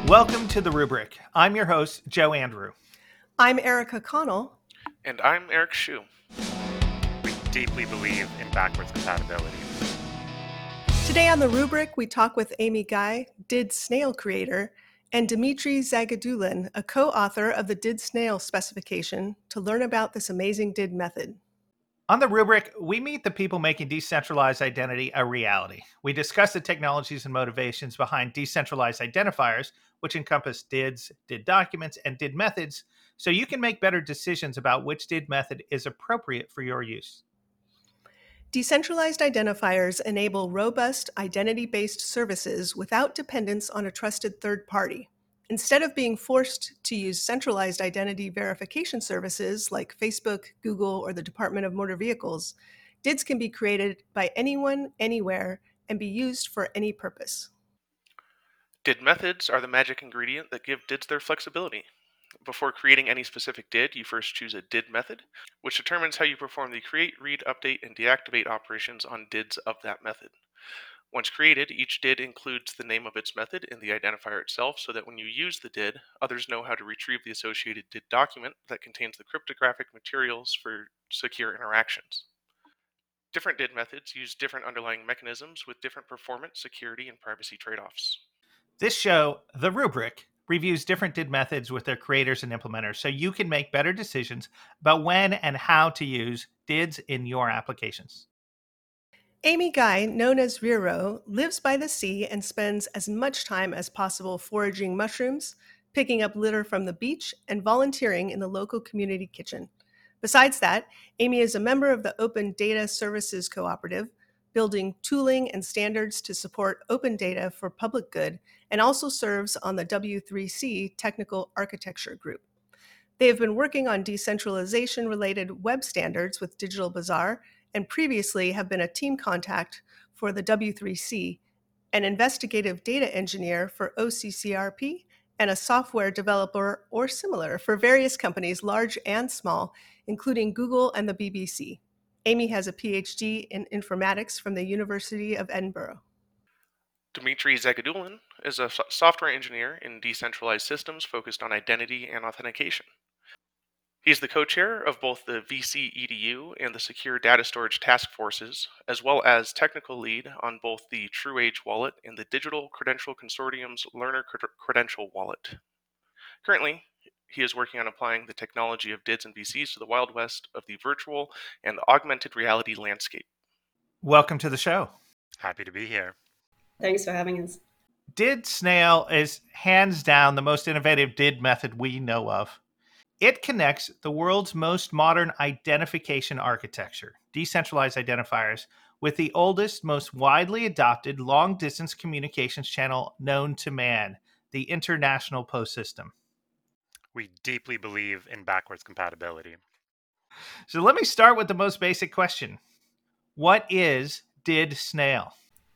Welcome to The Rubric. I'm your host, Joe Andrew. I'm Erica Connell. And I'm Eric Shu. We deeply believe in backwards compatibility. Today on The Rubric, we talk with Amy Guy, Did Snail creator, and Dmitry Zagadulin, a co-author of the Did Snail specification, to learn about this amazing Did method. On The Rubric, we meet the people making decentralized identity a reality. We discuss the technologies and motivations behind decentralized identifiers, which encompass DIDs, DID documents, and DID methods, so you can make better decisions about which DID method is appropriate for your use. Decentralized identifiers enable robust identity-based services without dependence on a trusted third party. Instead of being forced to use centralized identity verification services like Facebook, Google, or the Department of Motor Vehicles, DIDs can be created by anyone, anywhere, and be used for any purpose. DID methods are the magic ingredient that give DIDs their flexibility. Before creating any specific DID, you first choose a DID method, which determines how you perform the create, read, update, and deactivate operations on DIDs of that method. Once created, each DID includes the name of its method in the identifier itself so that when you use the DID, others know how to retrieve the associated DID document that contains the cryptographic materials for secure interactions. Different DID methods use different underlying mechanisms with different performance, security, and privacy trade-offs. This show, The Rubric, reviews different DID methods with their creators and implementers so you can make better decisions about when and how to use DIDs in your applications. Amy Guy, known as Vero, lives by the sea and spends as much time as possible foraging mushrooms, picking up litter from the beach, and volunteering in the local community kitchen. Besides that, Amy is a member of the Open Data Services Cooperative, building tooling and standards to support open data for public good, and also serves on the W3C Technical Architecture Group. They have been working on decentralization-related web standards with Digital Bazaar, and previously have been a team contact for the W3C, an investigative data engineer for OCCRP, and a software developer or similar for various companies, large and small, including Google and the BBC. Amy has a PhD in informatics from the University of Edinburgh. Dmitry Zagadulin is a software engineer in decentralized systems focused on identity and authentication. He's the co-chair of both the VC EDU and the Secure Data Storage Task Forces, as well as technical lead on both the TrueAge wallet and the Digital Credential Consortium's Learner Credential wallet. Currently, he is working on applying the technology of DIDs and VCs to the Wild West of the virtual and augmented reality landscape. Welcome to the show. Happy to be here. Thanks for having us. DID Snail is hands down the most innovative DID method we know of. It connects the world's most modern identification architecture, decentralized identifiers, with the oldest, most widely adopted long-distance communications channel known to man, the International Post System. We deeply believe in backwards compatibility. So let me start with the most basic question. What is DID Snail?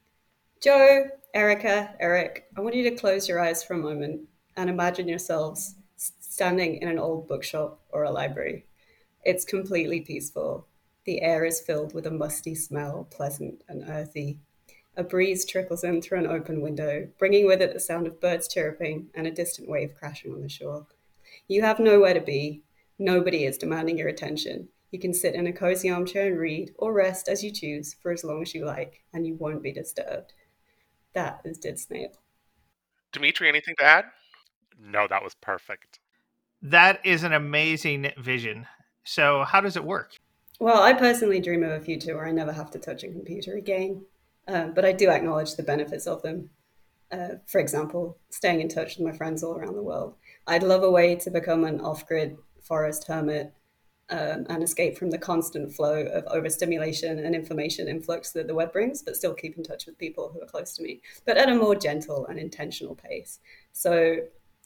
Joe, Erica, Eric, I want you to close your eyes for a moment and imagine yourselves standing in an old bookshop or a library. It's completely peaceful. The air is filled with a musty smell, pleasant and earthy. A breeze trickles in through an open window, bringing with it the sound of birds chirping and a distant wave crashing on the shore. You have nowhere to be. Nobody is demanding your attention. You can sit in a cozy armchair and read, or rest as you choose for as long as you like, and you won't be disturbed. That is Did Snail. Dmitry, anything to add? No, that was perfect. That is an amazing vision. So how does it work? Well, I personally dream of a future where I never have to touch a computer again, but I do acknowledge the benefits of them. For example, staying in touch with my friends all around the world. I'd love a way to become an off-grid forest hermit and escape from the constant flow of overstimulation and information influx that the web brings, but still keep in touch with people who are close to me, but at a more gentle and intentional pace. So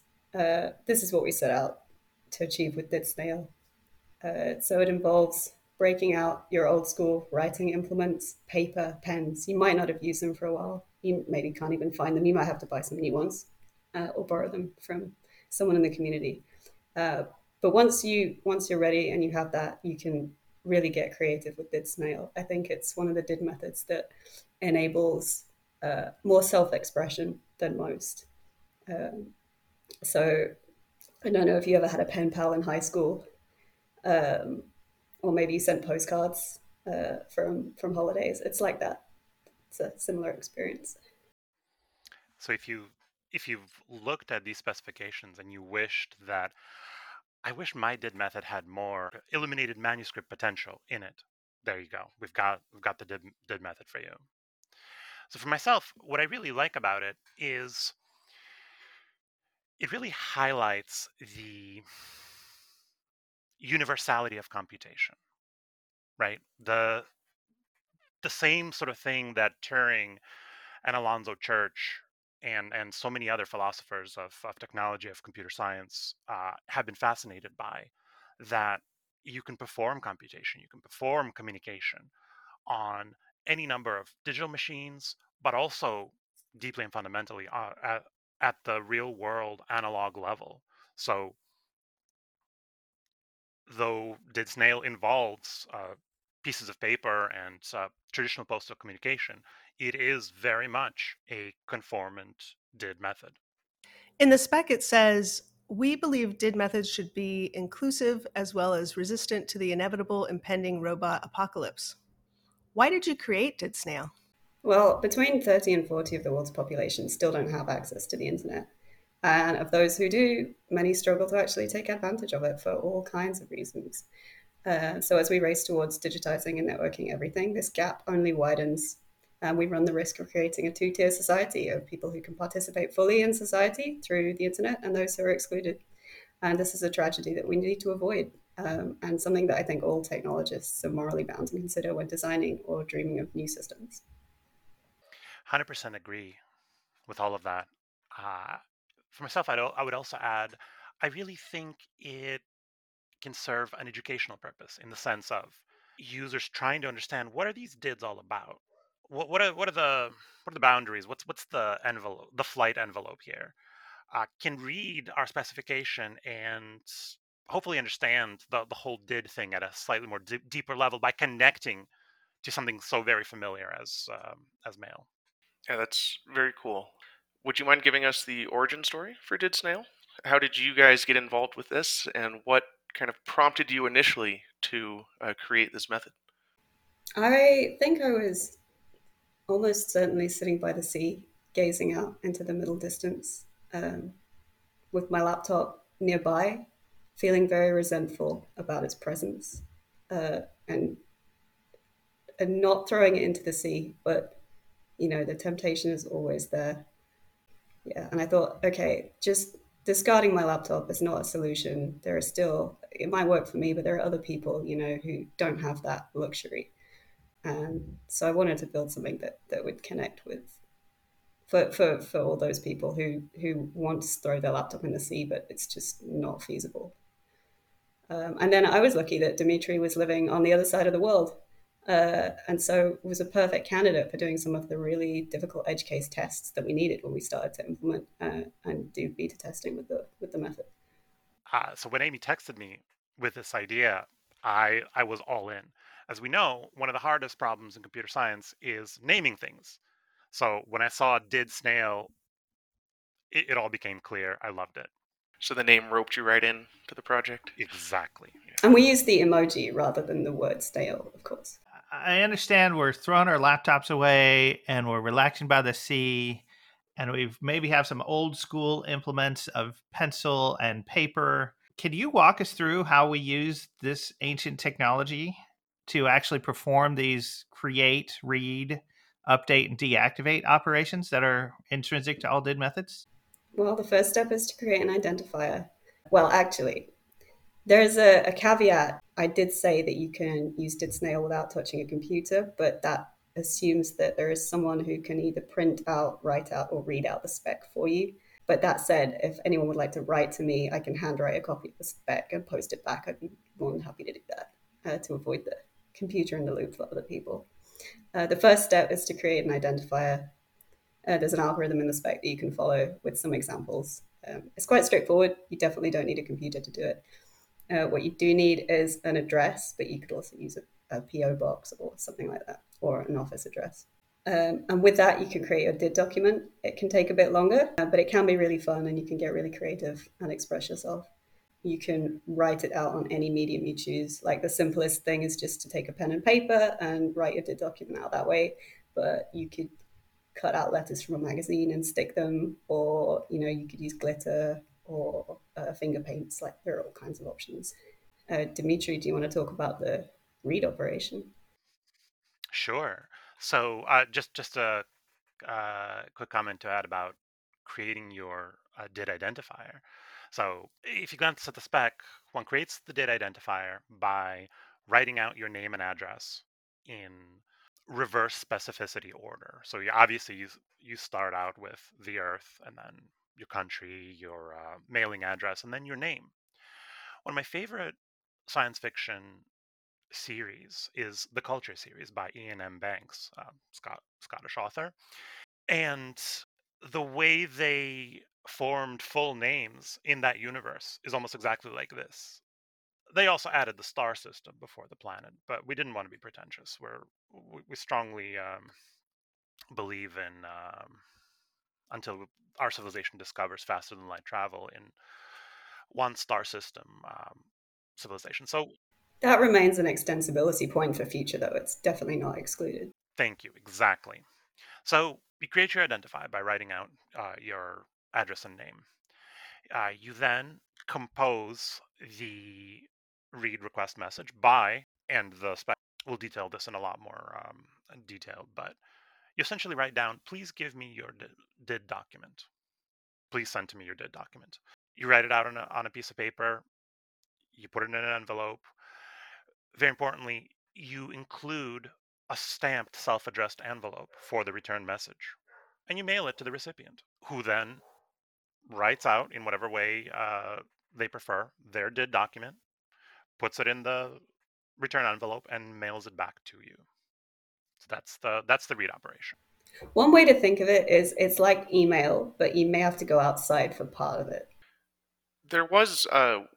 this is what we set out to achieve with Did Snail. So it involves breaking out your old school writing implements, paper, pens. You might not have used them for a while. You maybe can't even find them. You might have to buy some new ones or borrow them from someone in the community. But once you're ready and you have that, you can really get creative with Did Snail. I think it's one of the Did methods that enables more self-expression than most. So I don't know if you ever had a pen pal in high school, um, or maybe you sent postcards from holidays. It's like that. It's a similar experience. So if you've looked at these specifications and you wished that I wish my did method had more illuminated manuscript potential in it, there you go. We've got the did method for you. So for myself, what I really like about it is it really highlights the universality of computation, right? The same sort of thing that Turing and Alonzo Church and so many other philosophers of technology, of computer science, have been fascinated by, that you can perform computation, you can perform communication on any number of digital machines, but also deeply and fundamentally at the real world analog level. So though did snail involves pieces of paper and traditional postal communication, it is very much a conformant did method. In the spec, it says, we believe DID methods should be inclusive as well as resistant to the inevitable impending robot apocalypse. Why did you create DID Snail? Well, between 30 and 40 of the world's population still don't have access to the internet. And of those who do, many struggle to actually take advantage of it for all kinds of reasons. So as we race towards digitizing and networking everything, this gap only widens. And we run the risk of creating a two-tier society of people who can participate fully in society through the internet and those who are excluded. And this is a tragedy that we need to avoid, and something that I think all technologists are morally bound to consider when designing or dreaming of new systems. 100% agree with all of that. Uh, for myself, I would also add, I really think it can serve an educational purpose in the sense of users trying to understand what are these DIDs all about. What are the boundaries? What's the envelope, the flight envelope here? Can read our specification and hopefully understand the whole did thing at a slightly more deeper level by connecting to something so very familiar as mail. Yeah, that's very cool. Would you mind giving us the origin story for Did Snail? How did you guys get involved with this, and what kind of prompted you initially to create this method? I think I was almost certainly sitting by the sea, gazing out into the middle distance, um, with my laptop nearby, feeling very resentful about its presence, and not throwing it into the sea, but the temptation is always there. Yeah, and I thought, okay, just discarding my laptop is not a solution. There are still, it might work for me, but there are other people, who don't have that luxury. And so I wanted to build something that would connect with for all those people who want to throw their laptop in the sea, but it's just not feasible. And then I was lucky that Dimitri was living on the other side of the world. And so was a perfect candidate for doing some of the really difficult edge case tests that we needed when we started to implement and do beta testing with the method. So when Amy texted me with this idea, I was all in. As we know, one of the hardest problems in computer science is naming things. So when I saw did snail, it all became clear. I loved it. So the name roped you right in to the project? Exactly. And we use the emoji rather than the word stale, of course. I understand we're throwing our laptops away and we're relaxing by the sea, and we've maybe have some old school implements of pencil and paper. Can you walk us through how we use this ancient technology to actually perform these create, read, update, and deactivate operations that are intrinsic to all did methods? Well, the first step is to create an identifier. Well, actually, there's a caveat. I did say that you can use did snail without touching a computer, but that assumes that there is someone who can either print out, write out, or read out the spec for you. But that said, if anyone would like to write to me, I can handwrite a copy of the spec and post it back. I'd be more than happy to do that to avoid the computer in the loop for other people. The first step is to create an identifier. There's an algorithm in the spec that you can follow with some examples. It's quite straightforward. You definitely don't need a computer to do it. What you do need is an address, but you could also use a PO box or something like that, or an office address. And with that, you can create your did document. It can take a bit longer, but it can be really fun and you can get really creative and express yourself. You can write it out on any medium you choose. Like the simplest thing is just to take a pen and paper and write your did document out that way. But you could cut out letters from a magazine and stick them, or you could use glitter or finger paints. Like there are all kinds of options. Dimitri, do you want to talk about the read operation? Sure. So just a quick comment to add about creating your did identifier. So if you glance at the spec, one creates the did identifier by writing out your name and address in reverse specificity order. So obviously you start out with the Earth, and then your country, your mailing address, and then your name. One of my favorite science fiction series is the Culture series by Ian M. Banks, Scottish author. And the way they formed full names in that universe is almost exactly like this. They also added the star system before the planet, but we didn't want to be pretentious. We strongly believe in until our civilization discovers faster than light travel in one star system civilization. So That remains an extensibility point for future, though. It's definitely not excluded. thank you, exactly. So you create your identifier by writing out your address and name. You then compose the read request message by, and the spec will detail this in a lot more detail, but you essentially write down, please give me your did document. Please send to me your did document. You write it out on a piece of paper. You put it in an envelope. Very importantly, you include a stamped self-addressed envelope for the return message, and you mail it to the recipient, who then writes out in whatever way they prefer their did document, puts it in the return envelope, and mails it back to you. So that's the read operation. One way to think of it is it's like email, but you may have to go outside for part of it. There was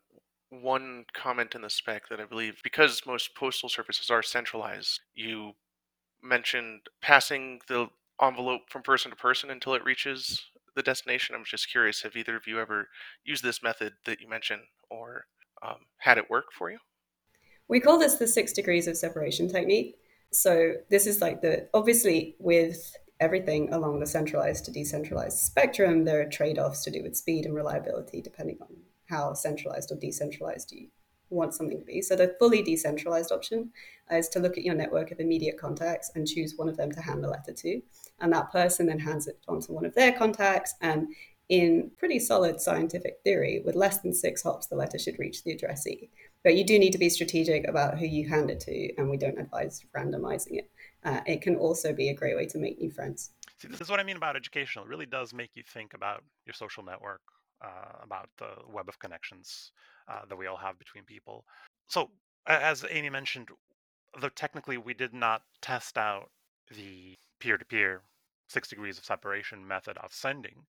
one comment in the spec that I believe, because most postal services are centralized, you mentioned passing the envelope from person to person until it reaches the destination. I'm just curious, have either of you ever used this method that you mentioned, or had it work for you? We call this the 6 degrees of separation technique. So this is like obviously with everything along the centralized to decentralized spectrum, there are trade-offs to do with speed and reliability depending on how centralized or decentralized you want something to be. So the fully decentralized option is to look at your network of immediate contacts and choose one of them to hand the letter to. And that person then hands it on to one of their contacts. And in pretty solid scientific theory, with less than 6 hops, the letter should reach the addressee. But you do need to be strategic about who you hand it to, and we don't advise randomizing it. It can also be a great way to make new friends. See, this is what I mean about educational. It really does make you think about your social network, about the web of connections that we all have between people. So, as Amy mentioned, though technically we did not test out the peer-to-peer 6 degrees of separation method of sending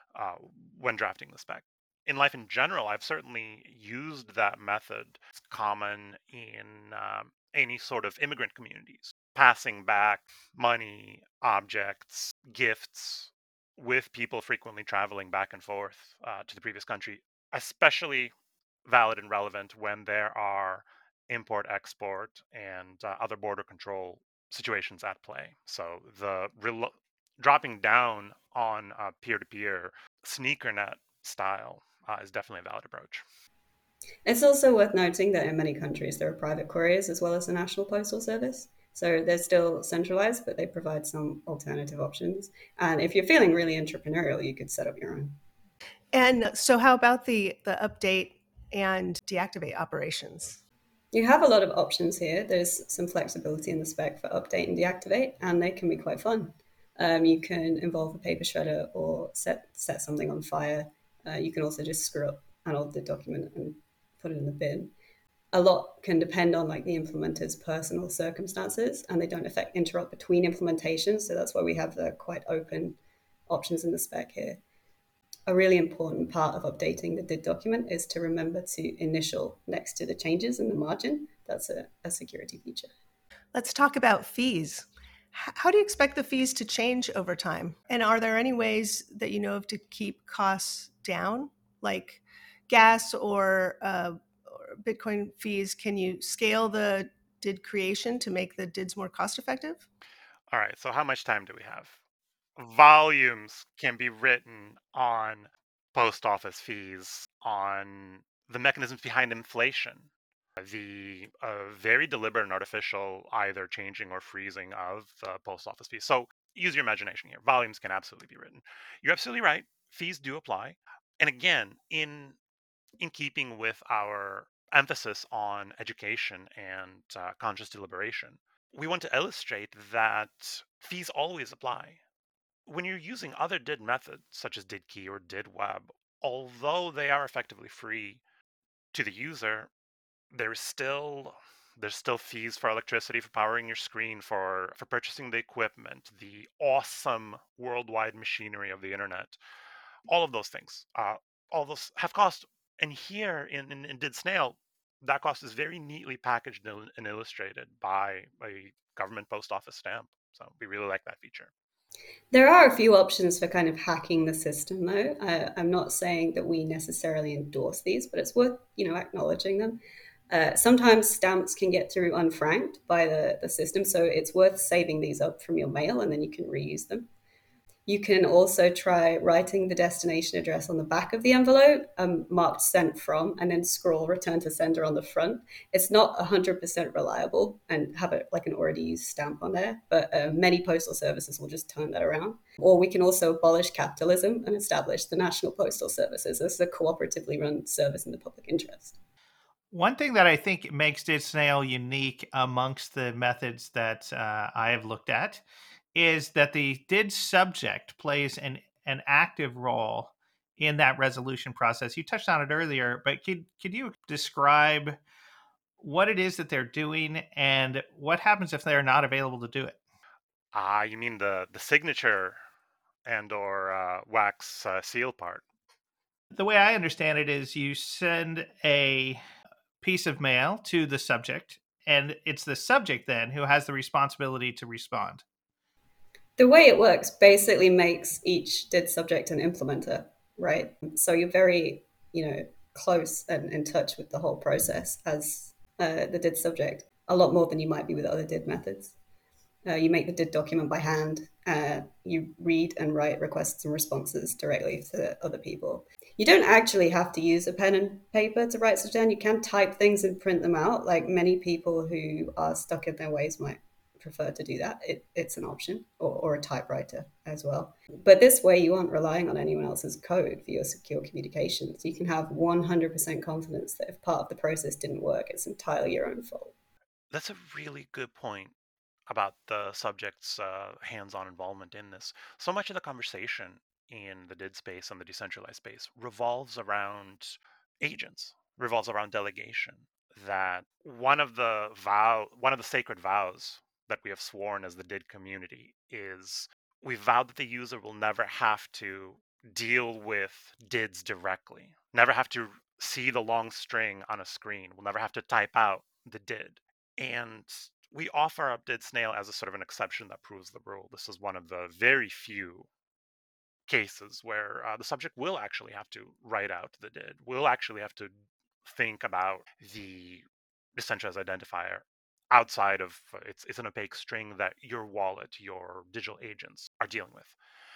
when drafting the spec. In life in general, I've certainly used that method. It's common in any sort of immigrant communities, passing back money, objects, gifts with people frequently traveling back and forth to the previous country, especially valid and relevant when there are import, export, and other border control situations at play. So the dropping down on peer-to-peer sneakernet style is definitely a valid approach. It's also worth noting that in many countries there are private couriers as well as the National Postal Service. So they're still centralized, but they provide some alternative options. And if you're feeling really entrepreneurial, you could set up your own. And so, how about the update and deactivate operations? You have a lot of options here. There's some flexibility in the spec for update and deactivate, and they can be quite fun. You can involve a paper shredder or set something on fire. You can also just screw up an old document and put it in the bin. A lot can depend on like the implementer's personal circumstances, and they don't interrupt between implementations. So that's why we have the quite open options in the spec here. A really important part of updating the did document is to remember to initial next to the changes in the margin. That's a security feature. Let's talk about fees. How do you expect the fees to change over time? And are there any ways that you know of to keep costs down, like gas or Bitcoin fees? Can you scale the DID creation to make the DIDs more cost effective? All right, so how much time do we have? Volumes can be written on post office fees, on the mechanisms behind inflation, the very deliberate and artificial either changing or freezing of the post office fees. So use your imagination here. Volumes can absolutely be written. You're absolutely right. Fees do apply. And again, in keeping with our emphasis on education and conscious deliberation, we want to illustrate that fees always apply. When you're using other DID methods, such as DIDKey or DIDWeb, although they are effectively free to the user, there's still fees for electricity, for powering your screen, for purchasing the equipment, the awesome worldwide machinery of the internet. All of those things, all those have cost. And here in Did Snail, that cost is very neatly packaged and illustrated by a government post office stamp. So we really like that feature. There are a few options for kind of hacking the system, though. I'm not saying that we necessarily endorse these, but it's worth acknowledging them. Sometimes stamps can get through unfranked by the system, so it's worth saving these up from your mail and then you can reuse them. You can also try writing the destination address on the back of the envelope, marked sent from, and then scroll return to sender on the front. It's not 100% reliable and have like an already used stamp on there, but many postal services will just turn that around. Or we can also abolish capitalism and establish the National Postal Services as a cooperatively run service in the public interest. One thing that I think makes Did Snail unique amongst the methods that I have looked at is that the did subject plays an active role in that resolution process. You touched on it earlier, but could you describe what it is that they're doing and what happens if they're not available to do it? You mean the signature and or wax seal part? The way I understand it is you send a piece of mail to the subject, and it's the subject then who has the responsibility to respond. The way it works basically makes each did subject an implementer, right? So you're very, close and in touch with the whole process as the did subject, a lot more than you might be with other did methods. You make the did document by hand. You read and write requests and responses directly to other people. You don't actually have to use a pen and paper to write stuff down. You can type things and print them out. Like many people who are stuck in their ways might prefer to do that. It's an option, or a typewriter as well. But this way, you aren't relying on anyone else's code for your secure communications. You can have 100% confidence that if part of the process didn't work, it's entirely your own fault. That's a really good point about the subject's hands-on involvement in this. So much of the conversation in the did space and the decentralized space revolves around agents, revolves around delegation. That one of the sacred vows that we have sworn as the did community is we vowed that the user will never have to deal with dids directly, never have to see the long string on a screen, will never have to type out the did. And we offer up Did Snail as a sort of an exception that proves the rule. This is one of the very few cases where the subject will actually have to write out the did, will actually have to think about the decentralized identifier outside of it's an opaque string that your wallet, your digital agents are dealing with.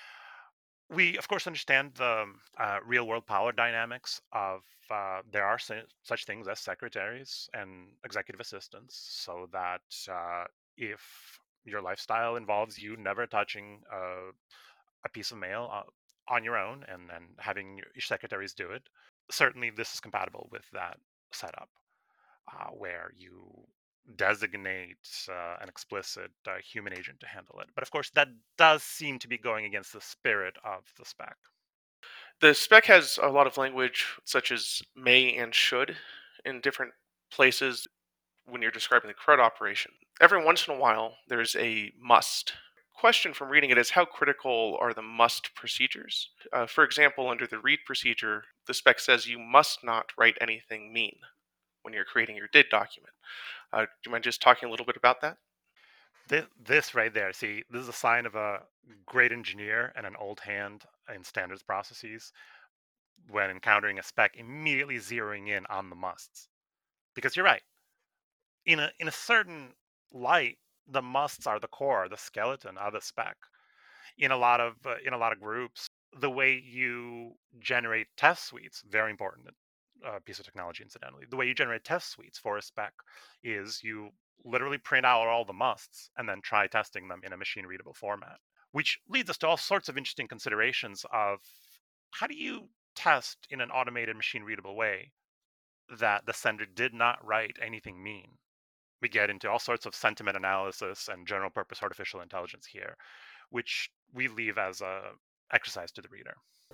We, of course, understand the real world power dynamics of there are such things as secretaries and executive assistants, so that if your lifestyle involves you never touching a piece of mail on your own and then having your secretaries do it, certainly this is compatible with that setup where you designate an explicit human agent to handle it. But of course, that does seem to be going against the spirit of the spec. The spec has a lot of language such as may and should in different places when you're describing the CRUD operation. Every once in a while, there's a must. Question from reading it is how critical are the must procedures? For example, under the read procedure, the spec says you must not write anything mean when you're creating your did document. Do you mind just talking a little bit about that? This right there, see, this is a sign of a great engineer and an old hand in standards processes when encountering a spec, immediately zeroing in on the musts. Because you're right, in a certain light, the musts are the core, the skeleton of a spec. In a lot of groups, the way you generate test suites, very important piece of technology, incidentally. The way you generate test suites for a spec is you literally print out all the musts and then try testing them in a machine readable format, which leads us to all sorts of interesting considerations of how do you test in an automated machine readable way that the sender did not write anything mean. We get into all sorts of sentiment analysis and general purpose artificial intelligence here, which we leave as a exercise to the reader.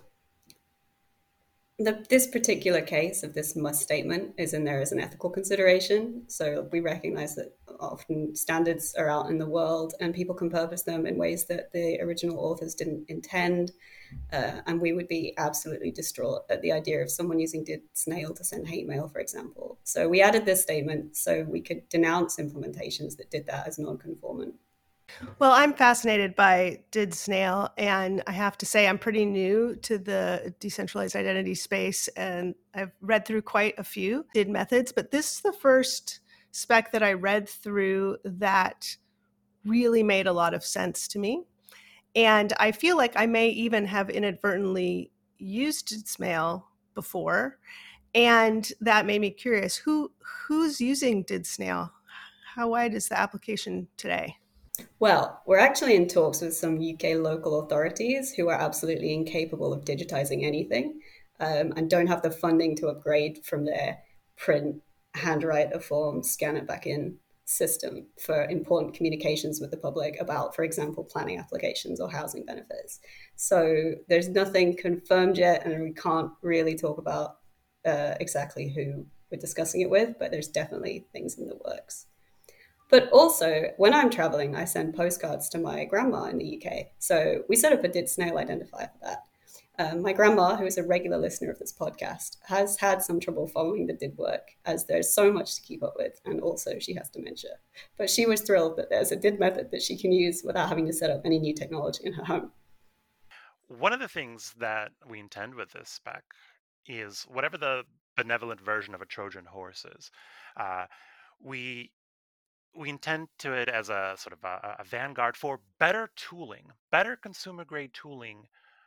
This particular case of this must statement is in there as an ethical consideration. So we recognize that often standards are out in the world and people can purpose them in ways that the original authors didn't intend. And we would be absolutely distraught at the idea of someone using did snail to send hate mail, for example. So we added this statement so we could denounce implementations that did that as non-conformant. Well, I'm fascinated by did snail, and I have to say I'm pretty new to the decentralized identity space, and I've read through quite a few did methods, but this is the first spec that I read through that really made a lot of sense to me. And I feel like I may even have inadvertently used did snail before, and that made me curious. Who's using did snail? How wide is the application today? Well, we're actually in talks with some UK local authorities who are absolutely incapable of digitizing anything, and don't have the funding to upgrade from their print, handwrite a form, scan it back in system for important communications with the public about, for example, planning applications or housing benefits. So there's nothing confirmed yet, and we can't really talk about exactly who we're discussing it with, but there's definitely things in the works. But also, when I'm traveling, I send postcards to my grandma in the UK. So we set up a did snail identifier for that. My grandma, who is a regular listener of this podcast, has had some trouble following the did work, as there's so much to keep up with, and also she has dementia. But she was thrilled that there's a did method that she can use without having to set up any new technology in her home. One of the things that we intend with this spec is whatever the benevolent version of a Trojan horse is, uh, we we intend to it as a sort of a vanguard for better tooling, better consumer grade tooling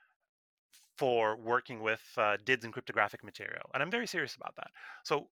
for working with DIDs and cryptographic material. And I'm very serious about that. So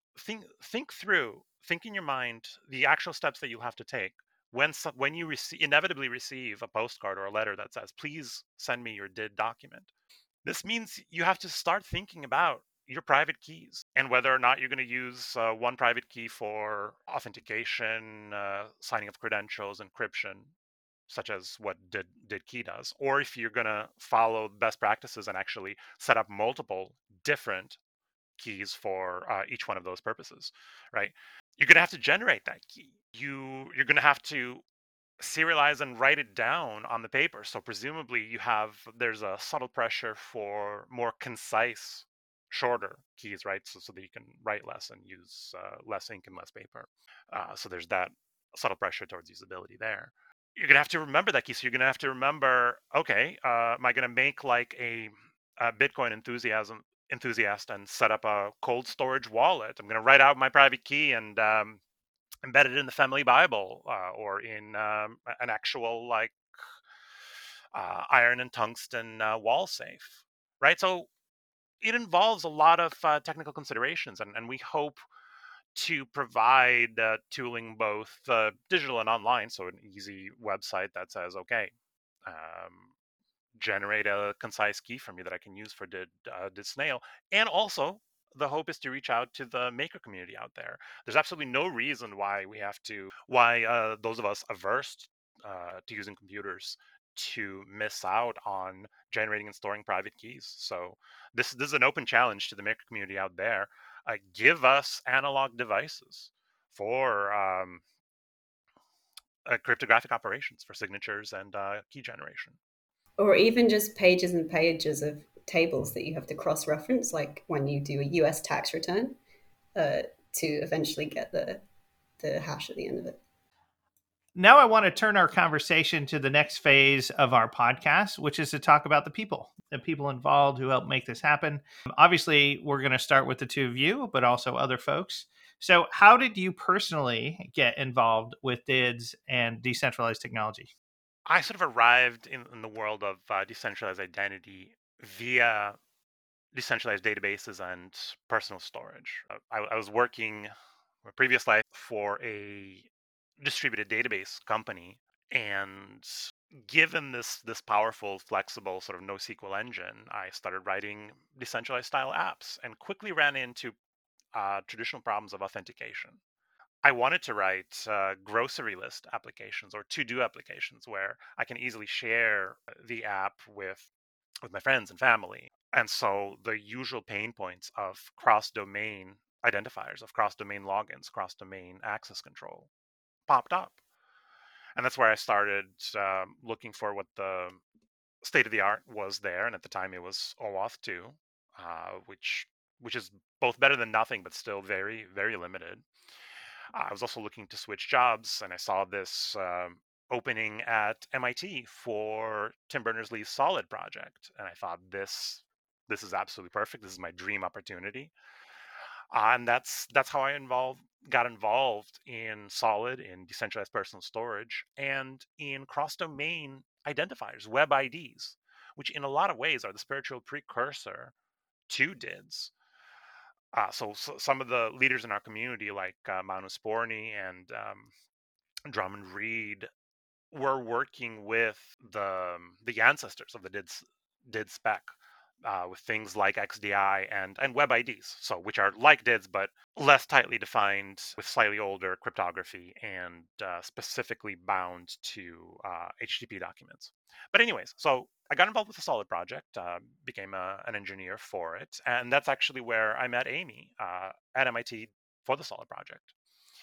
think in your mind the actual steps that you have to take when you inevitably receive a postcard or a letter that says, please send me your DID document. This means you have to start thinking about your private keys and whether or not you're going to use one private key for authentication, signing of credentials, encryption, such as what did key does, or if you're going to follow best practices and actually set up multiple different keys for each one of those purposes, right? You're going to have to generate that key. You're going to have to serialize and write it down on the paper. So presumably there's a subtle pressure for more concise, shorter keys, right? So that you can write less and use less ink and less paper. So there's that subtle pressure towards usability there. You're gonna have to remember that key. So you're gonna have to remember, okay, am I gonna make like a Bitcoin enthusiast and set up a cold storage wallet? I'm gonna write out my private key and embed it in the family Bible or in an actual like iron and tungsten wall safe, right? So it involves a lot of technical considerations, and we hope to provide tooling both digital and online, so an easy website that says, okay, generate a concise key for me that I can use for did snail. And also, the hope is to reach out to the maker community out there. There's absolutely no reason why those of us averse to using computers to miss out on generating and storing private keys. So this is an open challenge to the maker community out there. Give us analog devices for cryptographic operations for signatures and key generation. Or even just pages and pages of tables that you have to cross-reference, like when you do a US tax return, to eventually get the hash at the end of it. Now I want to turn our conversation to the next phase of our podcast, which is to talk about the people involved who help make this happen. Obviously, we're going to start with the two of you, but also other folks. So, how did you personally get involved with DIDS and decentralized technology? I sort of arrived in the world of decentralized identity via decentralized databases and personal storage. I was working my previous life for a distributed database company, and given this powerful, flexible sort of NoSQL engine, I started writing decentralized style apps and quickly ran into traditional problems of authentication. I wanted to write grocery list applications or to-do applications where I can easily share the app with my friends and family. And so the usual pain points of cross-domain identifiers, of cross-domain logins, cross-domain access control popped up. And that's where I started looking for what the state of the art was there. And at the time, it was OAuth 2, which is both better than nothing, but still very, very limited. I was also looking to switch jobs, and I saw this opening at MIT for Tim Berners-Lee's Solid project, and I thought this is absolutely perfect. This is my dream opportunity, and that's how I got involved in Solid, in decentralized personal storage, and in cross-domain identifiers, web IDs, which in a lot of ways are the spiritual precursor to DIDs. So some of the leaders in our community, like Manu Sporny and Drummond Reed, were working with the ancestors of the DID spec with things like XDI and web IDs, so which are like DIDs but less tightly defined, with slightly older cryptography and specifically bound to HTTP documents. But anyways, so I got involved with the Solid project, became an engineer for it, and that's actually where I met Amy at MIT for the Solid project.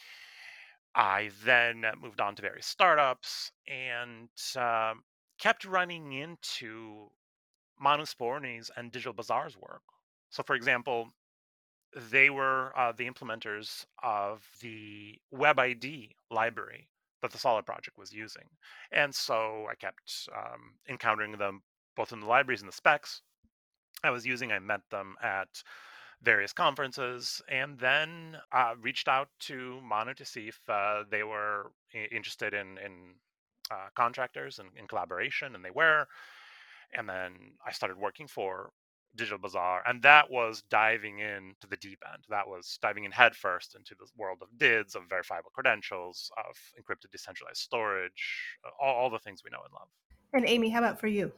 I then moved on to various startups and kept running into Manu Sporny's and Digital Bazaar's work. So, for example, they were the implementers of the WebID library that the Solid project was using. And so I kept encountering them both in the libraries and the specs I was using. I met them at various conferences, and then reached out to Manu to see if they were interested in contractors and in collaboration, and they were. And then I started working for Digital Bazaar, and that was diving into the deep end. That was diving in headfirst into the world of DIDs, of verifiable credentials, of encrypted decentralized storage, all the things we know and love. And Amy, how about for you?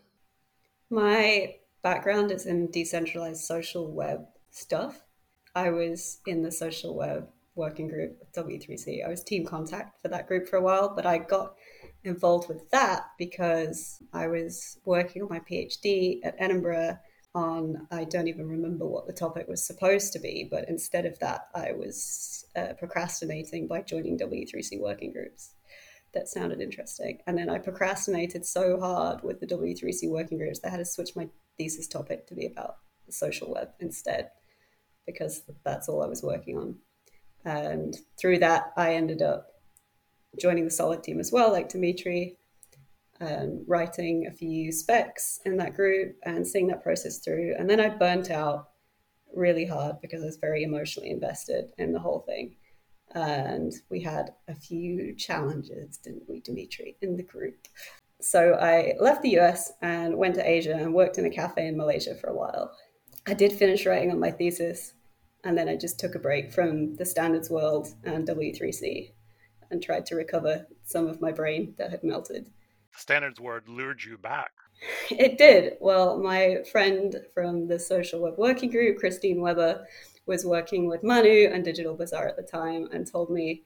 My background is in decentralized social web stuff. I was in the social web working group at W3C. I was team contact for that group for a while, but I got involved with that because I was working on my PhD at Edinburgh on, I don't even remember what the topic was supposed to be, but instead of that, I was procrastinating by joining W3C working groups. That sounded interesting. And then I procrastinated so hard with the W3C working groups that I had to switch my thesis topic to be about the social web instead, because that's all I was working on. And through that, I ended up joining the Solid team as well, like Dimitri, and writing a few specs in that group and seeing that process through. And then I burnt out really hard because I was very emotionally invested in the whole thing. And we had a few challenges, didn't we, Dimitri, in the group? So I left the US and went to Asia and worked in a cafe in Malaysia for a while. I did finish writing on my thesis, and then I just took a break from the standards world and W3C and tried to recover some of my brain that had melted. The standards word lured you back. It did. Well, my friend from the social web working group, Christine Weber, was working with Manu and Digital Bazaar at the time and told me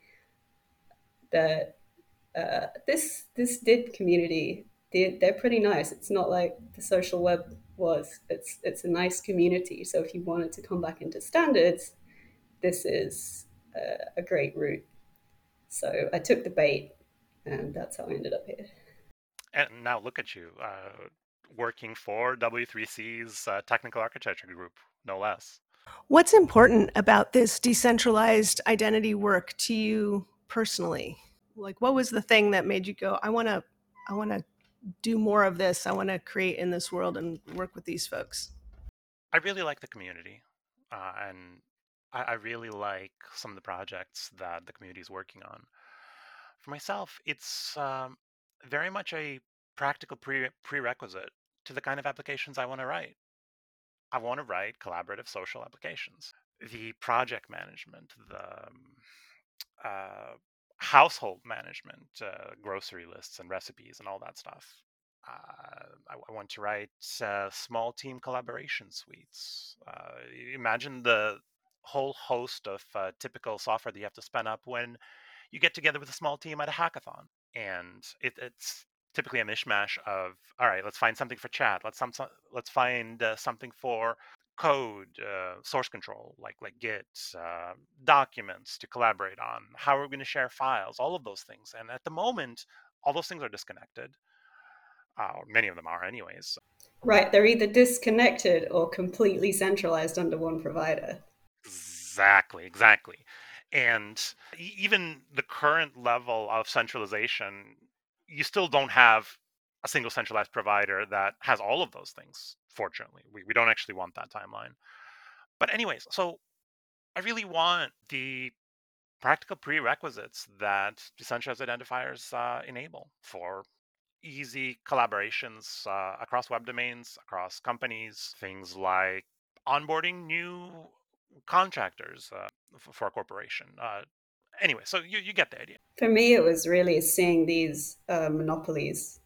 that this DID community, they're pretty nice. It's not like the social web was. It's a nice community. So if you wanted to come back into standards, this is a great route. So I took the bait, and that's how I ended up here. And now look at you, working for W3C's technical architecture group, no less. What's important about this decentralized identity work to you personally? Like, what was the thing that made you go, I want to do more of this. I want to create in this world and work with these folks. I really like the community, and I really like some of the projects that the community is working on. For myself, it's very much a practical prerequisite to the kind of applications I want to write. I want to write collaborative social applications. The project management, the uh, household management, grocery lists and recipes and all that stuff. I want to write small team collaboration suites. Imagine the whole host of typical software that you have to spin up when you get together with a small team at a hackathon. And it's typically a mishmash of, all right, let's find something for chat. Let's find something for code, source control, like Git, documents to collaborate on. How are we going to share files? All of those things. And at the moment, all those things are disconnected. Many of them are, anyways. Right, they're either disconnected or completely centralized under one provider. Exactly. And even the current level of centralization, you still don't have a single centralized provider that has all of those things. Fortunately, we don't actually want that timeline. But anyways, so I really want the practical prerequisites that decentralized identifiers enable for easy collaborations across web domains, across companies, things like onboarding new contractors for a corporation. Anyway, so you get the idea. For me, it was really seeing these monopolies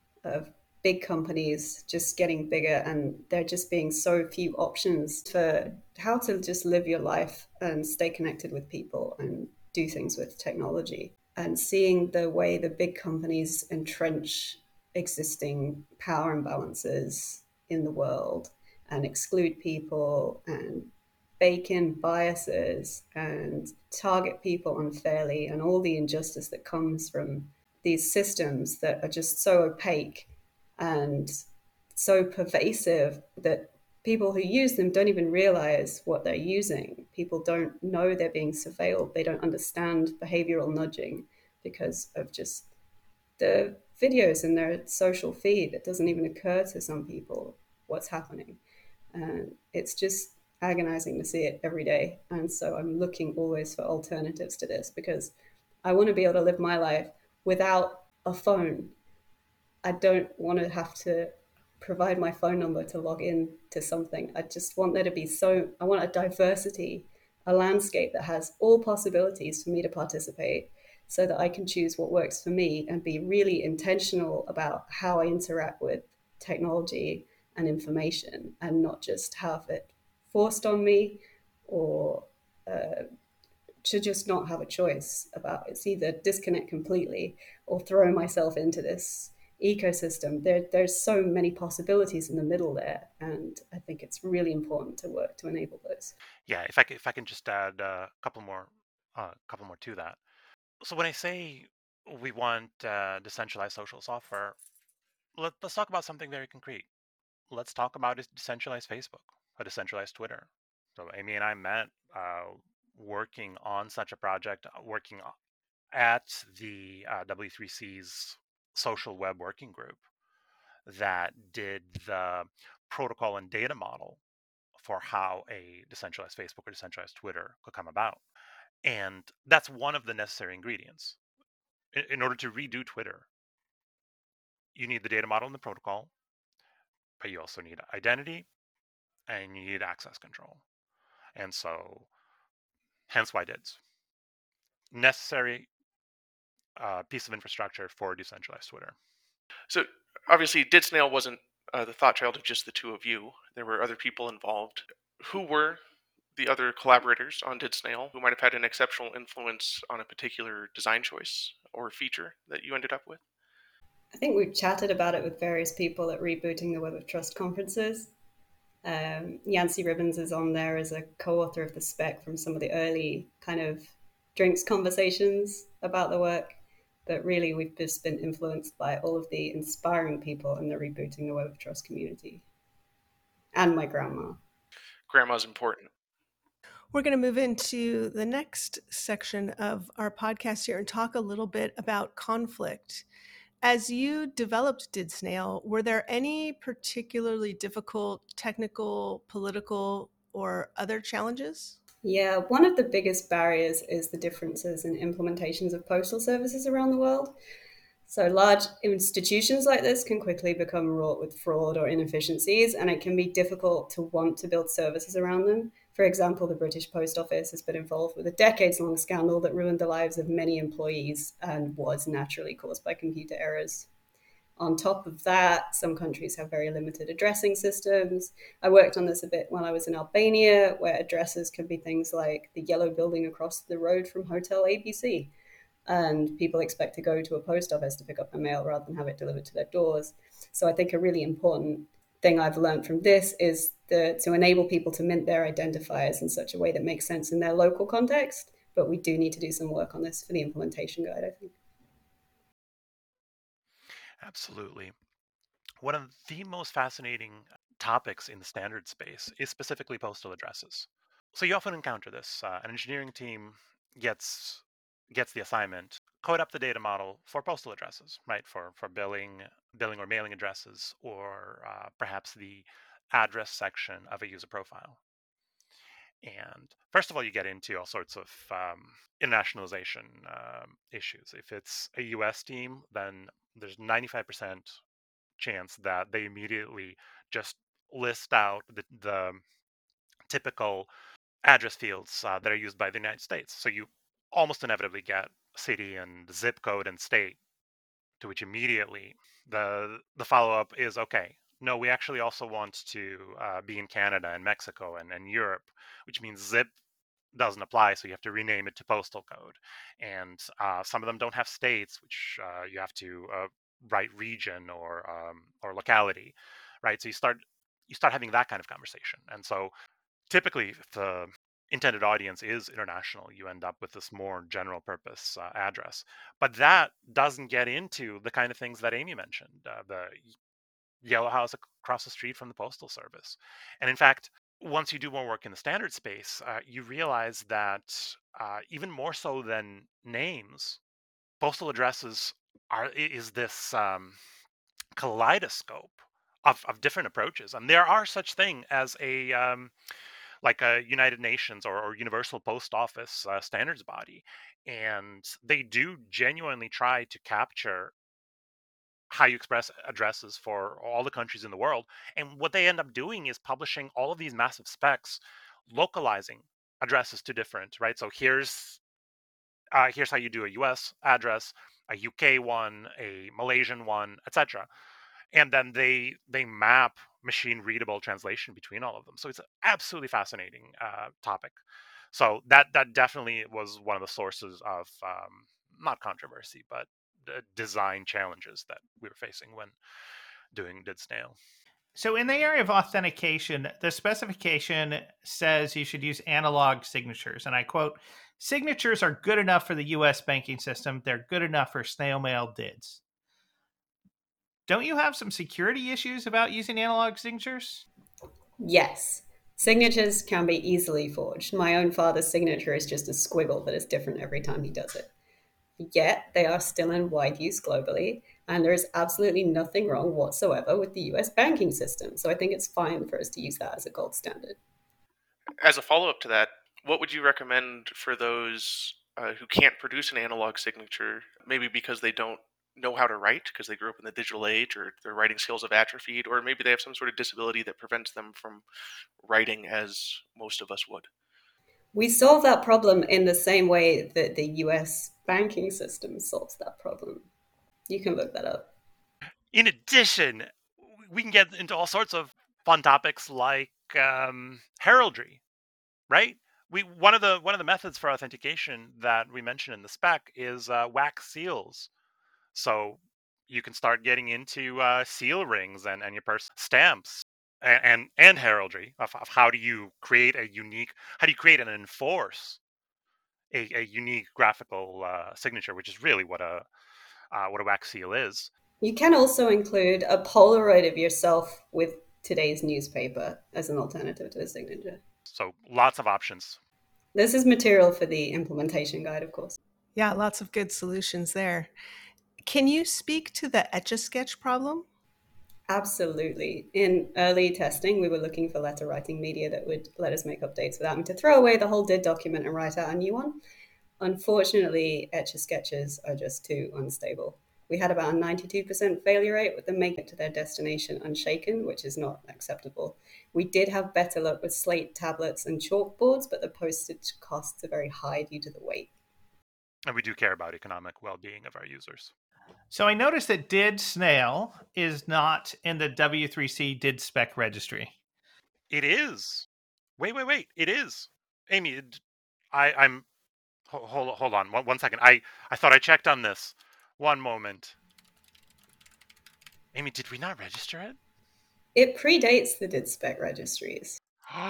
of big companies just getting bigger, and there just being so few options for how to just live your life and stay connected with people and do things with technology. And seeing the way the big companies entrench existing power imbalances in the world and exclude people and bake in biases and target people unfairly, and all the injustice that comes from these systems that are just so opaque and so pervasive that people who use them don't even realize what they're using. People don't know they're being surveilled. They don't understand behavioral nudging because of just the videos in their social feed. It doesn't even occur to some people what's happening. And it's just agonizing to see it every day. And so I'm looking always for alternatives to this because I want to be able to live my life without a phone. I don't want to have to provide my phone number to log in to something. I just want there to be I want a diversity, a landscape that has all possibilities for me to participate so that I can choose what works for me and be really intentional about how I interact with technology and information and not just have it forced on me or to just not have a choice about it. It's either disconnect completely or throw myself into this ecosystem. There's so many possibilities in the middle there, and I think it's really important to work to enable those. Yeah, if I can just add a couple more to that. So when I say we want decentralized social software, let's talk about something very concrete. Let's talk about a decentralized Facebook, a decentralized Twitter. So Amy and I met working on such a project, working at the W3C's social web working group that did the protocol and data model for how a decentralized Facebook or decentralized Twitter could come about. And that's one of the necessary ingredients. In order to redo Twitter, you need the data model and the protocol, but you also need identity and you need access control. And so, hence why DIDs. Necessary piece of infrastructure for decentralized Twitter. So obviously, DidSnail wasn't the thought child of just the two of you. There were other people involved. Who were the other collaborators on DidSnail who might have had an exceptional influence on a particular design choice or feature that you ended up with? I think we've chatted about it with various people at Rebooting the Web of Trust conferences. Yancey Ribbons is on there as a co-author of the spec from some of the early kind of drinks conversations about the work. But really, we've just been influenced by all of the inspiring people in the Rebooting the Web of Trust community. And my grandma. Grandma's important. We're going to move into the next section of our podcast here and talk a little bit about conflict. As you developed Did Snail, were there any particularly difficult technical, political, or other challenges? Yeah, one of the biggest barriers is the differences in implementations of postal services around the world. So large institutions like this can quickly become wrought with fraud or inefficiencies, and it can be difficult to want to build services around them. For example, the British Post Office has been involved with a decades-long scandal that ruined the lives of many employees and was naturally caused by computer errors. On top of that, some countries have very limited addressing systems. I worked on this a bit when I was in Albania, where addresses can be things like the yellow building across the road from Hotel ABC, and people expect to go to a post office to pick up their mail rather than have it delivered to their doors. So I think a really important thing I've learned from this is to enable people to mint their identifiers in such a way that makes sense in their local context. But we do need to do some work on this for the implementation guide, I think. Absolutely. One of the most fascinating topics in the standard space is specifically postal addresses. So you often encounter this. An engineering team gets the assignment, code up the data model for postal addresses, right? For billing or mailing addresses, or perhaps the address section of a user profile. And first of all, you get into all sorts of internationalization issues. If it's a US team, then there's 95% chance that they immediately just list out the typical address fields that are used by the United States. So you almost inevitably get city and zip code and state, to which immediately the follow-up is, okay, no, we actually also want to be in Canada and Mexico and Europe, which means zip doesn't apply, so you have to rename it to postal code. And some of them don't have states, which you have to write region or locality, right? So you start having that kind of conversation. And so typically, if the intended audience is international, you end up with this more general purpose address. But that doesn't get into the kind of things that Amy mentioned, the yellow house across the street from the postal service. And in fact, once you do more work in the standard space, you realize that even more so than names, postal addresses is this kaleidoscope of different approaches. And there are such thing as a like a United Nations or Universal Post Office standards body, and they do genuinely try to capture how you express addresses for all the countries in the world. And what they end up doing is publishing all of these massive specs, localizing addresses to different, right? So here's how you do a US address, a UK one, a Malaysian one, etc. And then they map machine readable translation between all of them. So it's an absolutely fascinating topic. So that definitely was one of the sources of not controversy, but design challenges that we were facing when doing Did Snail. So in the area of authentication, the specification says you should use analog signatures. And I quote, signatures are good enough for the US banking system. They're good enough for snail mail DIDs. Don't you have some security issues about using analog signatures? Yes. Signatures can be easily forged. My own father's signature is just a squiggle that is different every time he does it. Yet they are still in wide use globally, and there is absolutely nothing wrong whatsoever with the US banking system. So I think it's fine for us to use that as a gold standard. As a follow-up to that, what would you recommend for those who can't produce an analog signature, maybe because they don't know how to write because they grew up in the digital age, or their writing skills have atrophied, or maybe they have some sort of disability that prevents them from writing as most of us would? We solve that problem in the same way that the US banking system solves that problem. You can look that up. In addition, we can get into all sorts of fun topics like heraldry, right? One of the methods for authentication that we mentioned in the spec is wax seals. So you can start getting into seal rings and your personal stamps and heraldry of how do you create and enforce a unique graphical signature, which is really what a wax seal is. You can also include a Polaroid of yourself with today's newspaper as an alternative to a signature. So lots of options. This is material for the implementation guide, of course. Yeah, lots of good solutions there. Can you speak to the Etch-a-Sketch problem? Absolutely. In early testing, we were looking for letter writing media that would let us make updates without having to throw away the whole did document and write out a new one. Unfortunately, Etch-a-Sketches are just too unstable. We had about a 92% failure rate with them making it to their destination unshaken, which is not acceptable. We did have better luck with slate tablets and chalkboards, but the postage costs are very high due to the weight. And we do care about economic well-being of our users. So I noticed that did snail is not in the W3C did spec registry. It is. Wait. It is. Amy, I'm. Hold on. One second. I thought I checked on this. One moment. Amy, did we not register it? It predates the did spec registries.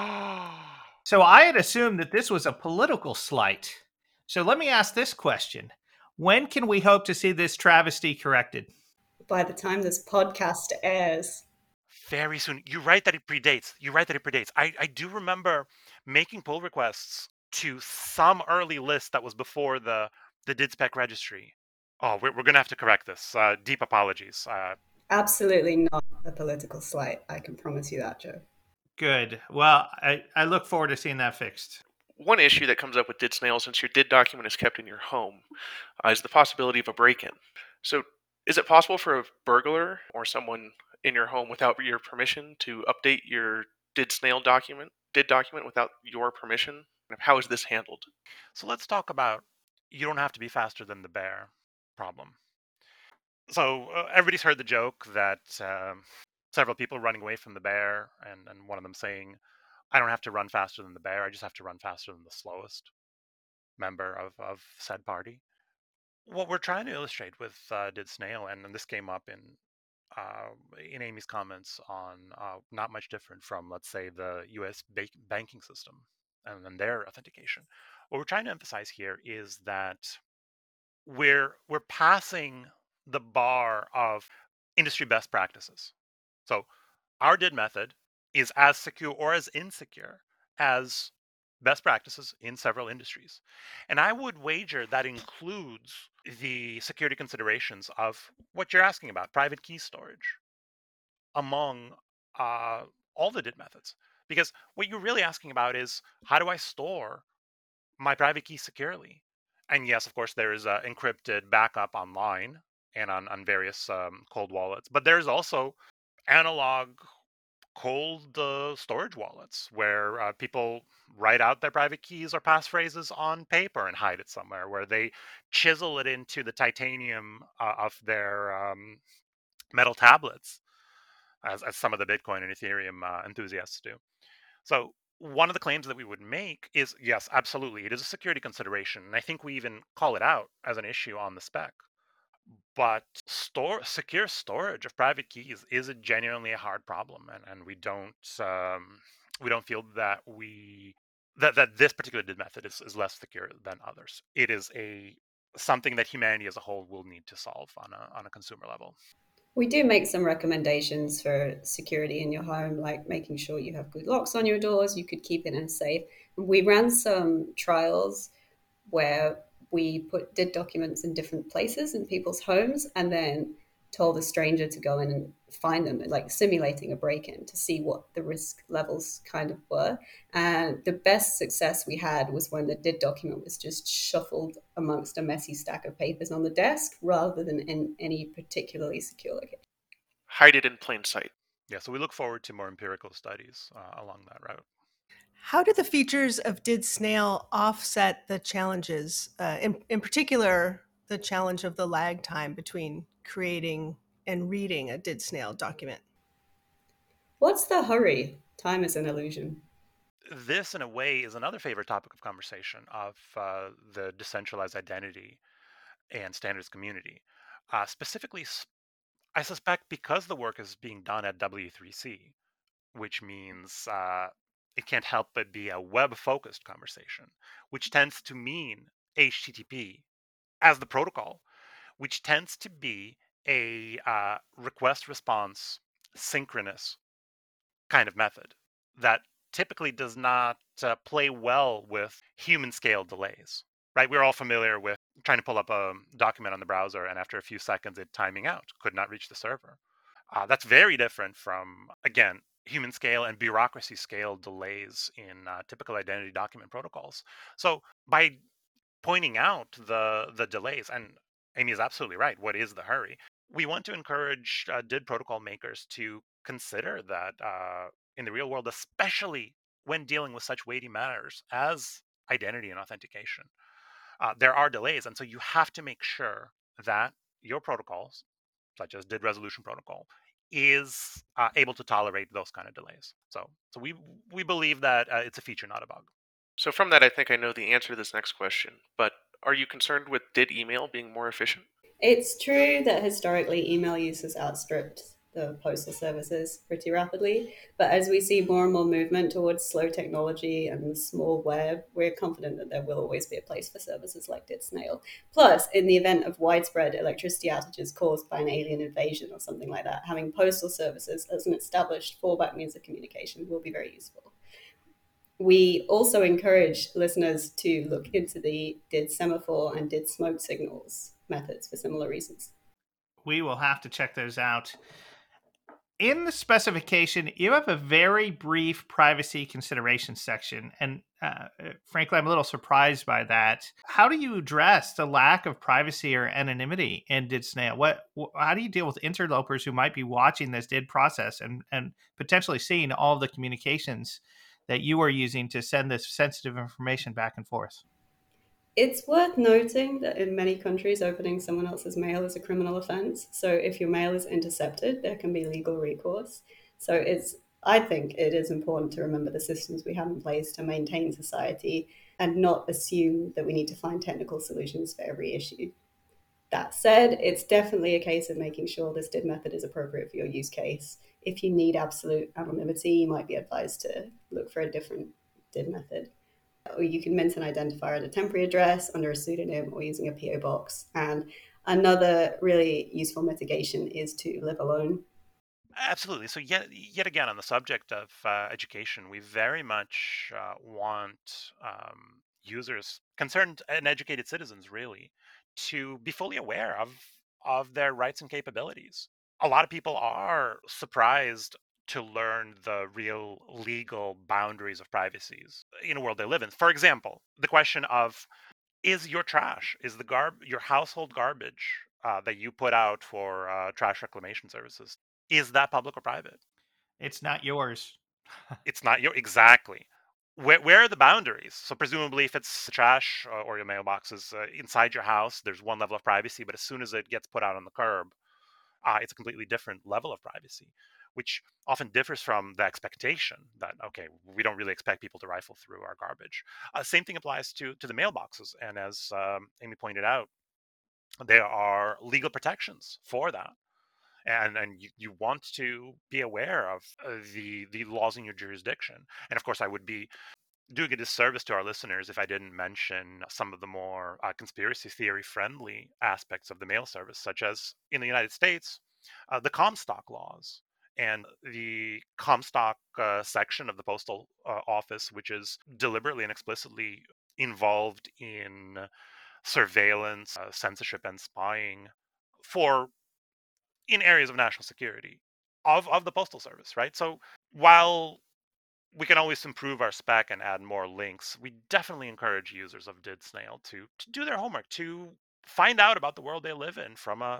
So I had assumed that this was a political slight. So let me ask this question. When can we hope to see this travesty corrected? By the time this podcast airs, Very soon. You're right that it predates. I do remember making pull requests to some early list that was before the did spec registry. Oh, we're going to have to correct this. Deep apologies. absolutely not a political slight. I can promise you that, Joe. Good. Well, I look forward to seeing that fixed. One issue that comes up with did snail, since your did document is kept in your home, is the possibility of a break-in. So, is it possible for a burglar or someone in your home without your permission to update your did document without your permission? How is this handled? So let's talk about you don't have to be faster than the bear problem. So everybody's heard the joke that several people running away from the bear, and one of them saying, I don't have to run faster than the bear, I just have to run faster than the slowest member of said party. What we're trying to illustrate with did snail, and this came up in Amy's comments on not much different from, let's say, the U.S. banking system and their authentication. What we're trying to emphasize here is that we're passing the bar of industry best practices. So our did method is as secure or as insecure as best practices in several industries. And I would wager that includes the security considerations of what you're asking about, private key storage, among all the did methods. Because what you're really asking about is, how do I store my private key securely? And yes, of course, there is encrypted backup online and on various cold wallets. But there's also analog cold storage wallets where people write out their private keys or passphrases on paper and hide it somewhere, where they chisel it into the titanium of their metal tablets, as some of the Bitcoin and Ethereum enthusiasts do. So one of the claims that we would make is, yes, absolutely, it is a security consideration. And I think we even call it out as an issue on the spec. But secure storage of private keys is a genuinely a hard problem, and we don't feel that that this particular did method is less secure than others. It is something that humanity as a whole will need to solve on a consumer level. We do make some recommendations for security in your home, like making sure you have good locks on your doors, you could keep it in a safe. We ran some trials where we did documents in different places in people's homes and then told a stranger to go in and find them, like simulating a break-in to see what the risk levels kind of were. And the best success we had was when the did document was just shuffled amongst a messy stack of papers on the desk rather than in any particularly secure location. Hide it in plain sight. Yeah, so we look forward to more empirical studies along that route. How do the features of did snail offset the challenges, in particular, the challenge of the lag time between creating and reading a did snail document? What's the hurry? Time is an illusion. This, in a way, is another favorite topic of conversation of the decentralized identity and standards community. Specifically, I suspect because the work is being done at W3C, which means it can't help but be a web-focused conversation, which tends to mean HTTP as the protocol, which tends to be a request response synchronous kind of method that typically does not play well with human scale delays, right? We're all familiar with trying to pull up a document on the browser and after a few seconds it timing out, could not reach the server. That's very different from, again, human scale and bureaucracy scale delays in typical identity document protocols. So by pointing out the delays, and Amy is absolutely right, what is the hurry? We want to encourage DID protocol makers to consider that in the real world, especially when dealing with such weighty matters as identity and authentication, there are delays. And so you have to make sure that your protocols, such as DID resolution protocol, is able to tolerate those kind of delays. So we believe that it's a feature, not a bug. So from that, I think I know the answer to this next question, but are you concerned with did email being more efficient? It's true that historically email use has outstripped the postal services pretty rapidly, but as we see more and more movement towards slow technology and the small web, we're confident that there will always be a place for services like DidSnail. Plus, in the event of widespread electricity outages caused by an alien invasion or something like that, having postal services as an established fallback means of communication will be very useful. We also encourage listeners to look into the did semaphore and did smoke signals methods for similar reasons. We will have to check those out. In the specification, you have a very brief privacy consideration section, and frankly, I'm a little surprised by that. How do you address the lack of privacy or anonymity in DidSnail? How do you deal with interlopers who might be watching this DID process and potentially seeing all of the communications that you are using to send this sensitive information back and forth? It's worth noting that in many countries, opening someone else's mail is a criminal offense. So if your mail is intercepted, there can be legal recourse. So I think it is important to remember the systems we have in place to maintain society and not assume that we need to find technical solutions for every issue. That said, it's definitely a case of making sure this DID method is appropriate for your use case. If you need absolute anonymity, you might be advised to look for a different DID method. Or you can mint an identifier at a temporary address under a pseudonym or using a PO box. And another really useful mitigation is to live alone. Absolutely. So yet again, on the subject of education, we very much want users, concerned and educated citizens, really, to be fully aware of their rights and capabilities. A lot of people are surprised to learn the real legal boundaries of privacies in a world they live in. For example, the question of, is your trash, is your household garbage that you put out for trash reclamation services, is that public or private? It's not yours. It's not your, exactly. Where are the boundaries? So presumably, if it's trash or your mailbox is inside your house, there's one level of privacy. But as soon as it gets put out on the curb, it's a completely different level of privacy, which often differs from the expectation that, okay, we don't really expect people to rifle through our garbage. Same thing applies to the mailboxes. And as Amy pointed out, there are legal protections for that. And you want to be aware of the laws in your jurisdiction. And of course, I would be doing a disservice to our listeners if I didn't mention some of the more conspiracy theory friendly aspects of the mail service, such as in the United States, the Comstock laws and the Comstock section of the Postal Office, which is deliberately and explicitly involved in surveillance, censorship, and spying for in areas of national security of the Postal Service, right? So while we can always improve our spec and add more links, we definitely encourage users of DidSnail to do their homework, to find out about the world they live in from a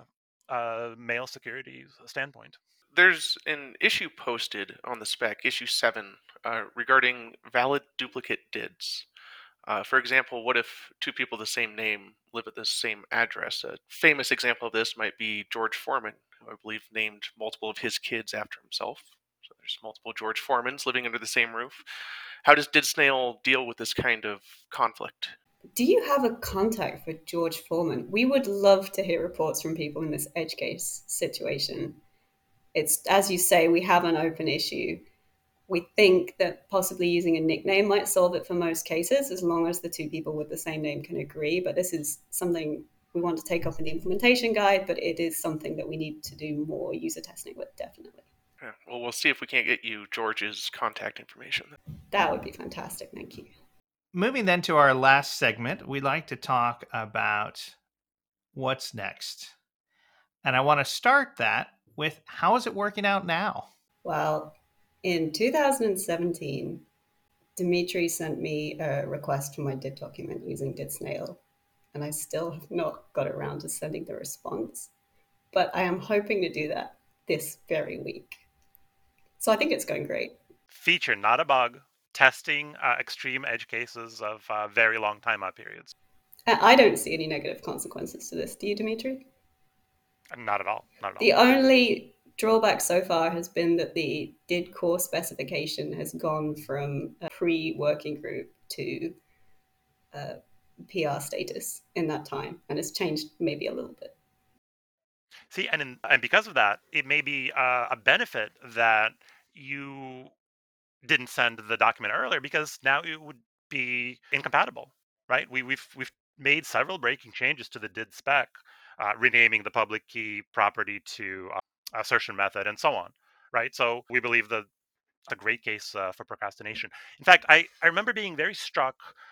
mail security standpoint. There's an issue posted on the spec, issue 7, regarding valid duplicate DIDs. For example, what if two people with the same name live at the same address? A famous example of this might be George Foreman, who I believe named multiple of his kids after himself. So there's multiple George Foremans living under the same roof. How does DidSnail deal with this kind of conflict? Do you have a contact for George Foreman? We would love to hear reports from people in this edge case situation. It's, as you say, we have an open issue. We think that possibly using a nickname might solve it for most cases, as long as the two people with the same name can agree. But this is something we want to take up in the implementation guide, but it is something that we need to do more user testing with, definitely. Yeah, well, we'll see if we can't get you George's contact information. That would be fantastic. Thank you. Moving then to our last segment, we like to talk about what's next. And I want to start that with how is it working out now? Well, in 2017, Dimitri sent me a request for my DID document using DidSnail, and I still have not got around to sending the response, but I am hoping to do that this very week. So I think it's going great. Feature, not a bug. Testing extreme edge cases of very long timeout periods. I don't see any negative consequences to this. Do you, Dimitri? Not at all. Not at all. The only drawback so far has been that the DID core specification has gone from a pre-working group to PR status in that time, and it's changed maybe a little bit. See, and because of that, it may be a benefit that you didn't send the document earlier, because now it would be incompatible, right? We've made several breaking changes to the DID spec, renaming the public key property to assertion method and so on, right? So we believe that a great case for procrastination. In fact, I remember being very struck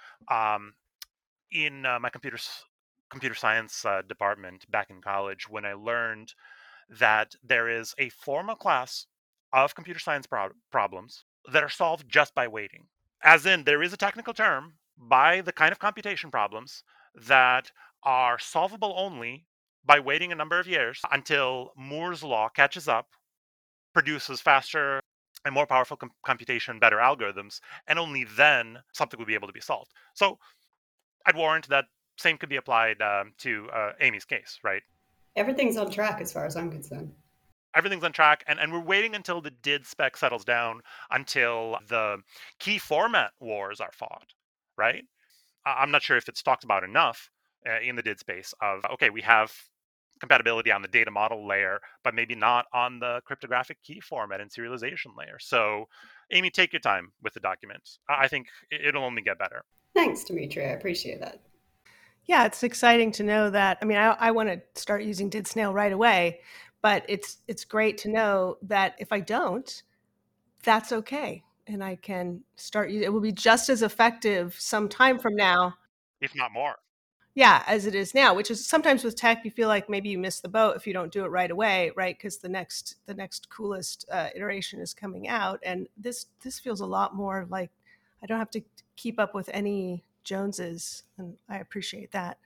in my computer science department back in college when I learned that there is a formal class of computer science problems that are solved just by waiting. As in, there is a technical term by the kind of computation problems that are solvable only by waiting a number of years until Moore's law catches up, produces faster and more powerful computation, better algorithms, and only then something will be able to be solved. So I'd warrant that same could be applied to Amy's case, right? Everything's on track as far as I'm concerned. Everything's on track, and we're waiting until the DID spec settles down, until the key format wars are fought, right? I'm not sure if it's talked about enough in the DID space of, okay, we have compatibility on the data model layer, but maybe not on the cryptographic key format and serialization layer. So, Amy, take your time with the document. I think it'll only get better. Thanks, Dimitri. I appreciate that. Yeah, it's exciting to know that. I mean, I want to start using DidSnail right away, but it's great to know that if I don't, that's okay, and I can start. It will be just as effective some time from now, if not more. Yeah, as it is now. Which is sometimes with tech, you feel like maybe you miss the boat if you don't do it right away, right? Because the next coolest iteration is coming out, and this feels a lot more like I don't have to keep up with any Joneses, and I appreciate that.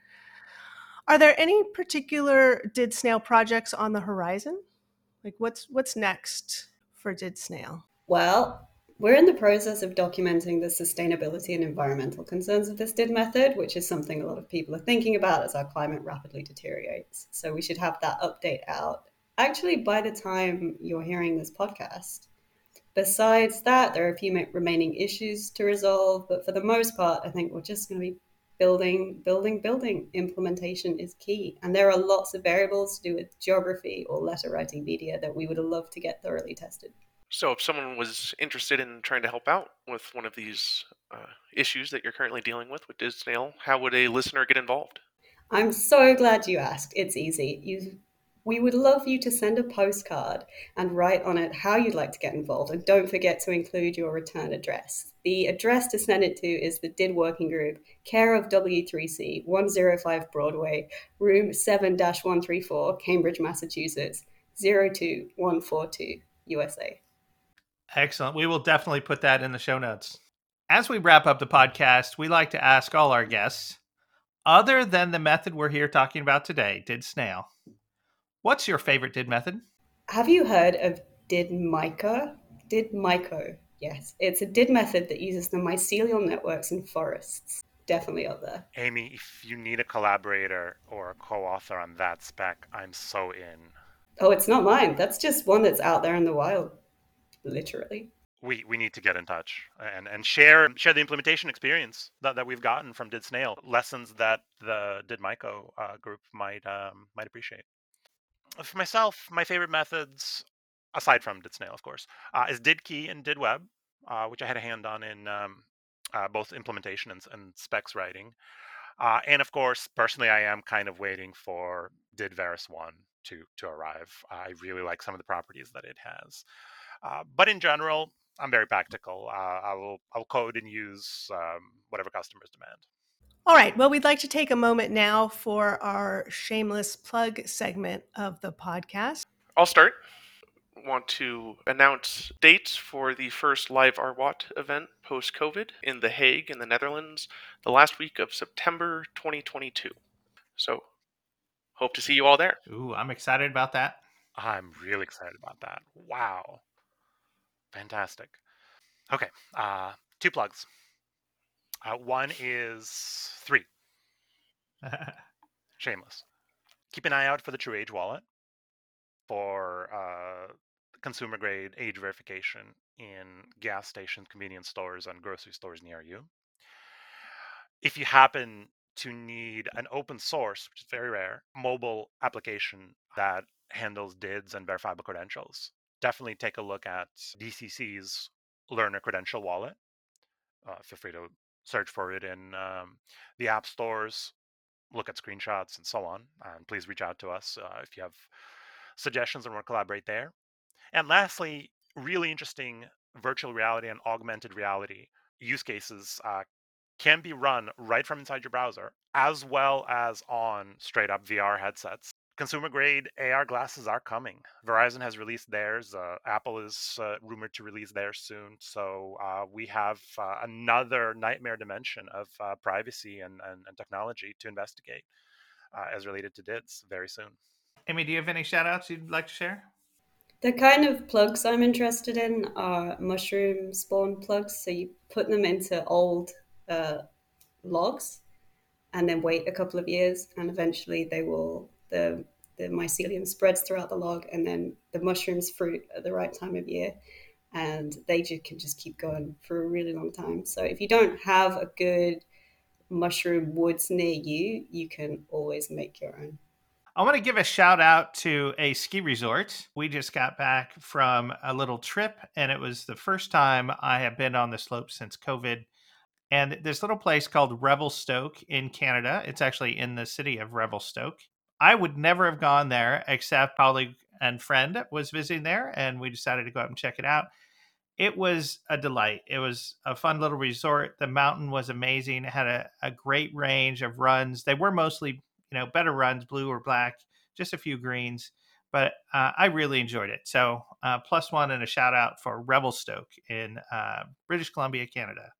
Are there any particular DidSnail projects on the horizon? Like what's next for DidSnail? Well, we're in the process of documenting the sustainability and environmental concerns of this DID method, which is something a lot of people are thinking about as our climate rapidly deteriorates. So we should have that update out actually by the time you're hearing this podcast. Besides that, there are a few remaining issues to resolve, but for the most part, I think we're just going to be building. Implementation is key. And there are lots of variables to do with geography or letter writing media that we would love to get thoroughly tested. So if someone was interested in trying to help out with one of these issues that you're currently dealing with DidSnail, how would a listener get involved? I'm so glad you asked. It's easy. We would love you to send a postcard and write on it how you'd like to get involved. And don't forget to include your return address. The address to send it to is the DID Working Group, care of W3C, 105 Broadway, room 7-134, Cambridge, Massachusetts, 02142, USA. Excellent. We will definitely put that in the show notes. As we wrap up the podcast, we like to ask all our guests, other than the method we're here talking about today, DidSnail, what's your favorite DID method? Have you heard of DidMyco? DidMyco, yes. It's a DID method that uses the mycelial networks in forests. Definitely up there. Amy, if you need a collaborator or a co-author on that spec, I'm so in. Oh, it's not mine. That's just one that's out there in the wild, literally. We need to get in touch and share the implementation experience that we've gotten from DidSnail, lessons that the DidMyco group might appreciate. For myself, my favorite methods, aside from DidSnail, of course, is DidKey and DidWeb, which I had a hand on in both implementation and specs writing. And of course, personally, I am kind of waiting for DidVeris1 to arrive. I really like some of the properties that it has. But in general, I'm very practical. I'll code and use whatever customers demand. All right. Well, we'd like to take a moment now for our shameless plug segment of the podcast. I'll start. Want to announce dates for the first live RWAT event post-COVID in The Hague in the Netherlands, the last week of September 2022. So, hope to see you all there. Ooh, I'm excited about that. I'm really excited about that. Wow. Fantastic. Okay, 2 plugs. One is 3. Shameless. Keep an eye out for the TruAge wallet for consumer grade age verification in gas stations, convenience stores, and grocery stores near you. If you happen to need an open source, which is very rare, mobile application that handles DIDs and verifiable credentials, definitely take a look at DCC's Learner Credential Wallet. Feel free to search for it in the app stores, look at screenshots and so on. And please reach out to us if you have suggestions and want to collaborate there. And lastly, really interesting virtual reality and augmented reality use cases can be run right from inside your browser, as well as on straight up VR headsets. Consumer grade AR glasses are coming. Verizon has released theirs. Apple is rumored to release theirs soon. So we have another nightmare dimension of privacy and technology to investigate as related to DIDs very soon. Amy, do you have any shout outs you'd like to share? The kind of plugs I'm interested in are mushroom spawn plugs. So you put them into old logs and then wait a couple of years, and eventually they will the mycelium spreads throughout the log, and then the mushrooms fruit at the right time of year, and they can just keep going for a really long time. So if you don't have a good mushroom woods near you, you can always make your own. I want to give a shout out to a ski resort. We just got back from a little trip, and it was the first time I have been on the slope since COVID. And this little place called Revelstoke in Canada, it's actually in the city of Revelstoke. I would never have gone there except colleague and friend was visiting there, and we decided to go up and check it out. It was a delight. It was a fun little resort. The mountain was amazing. It had a great range of runs. They were mostly, better runs, blue or black, just a few greens. But I really enjoyed it. So +1 and a shout out for Revelstoke in British Columbia, Canada.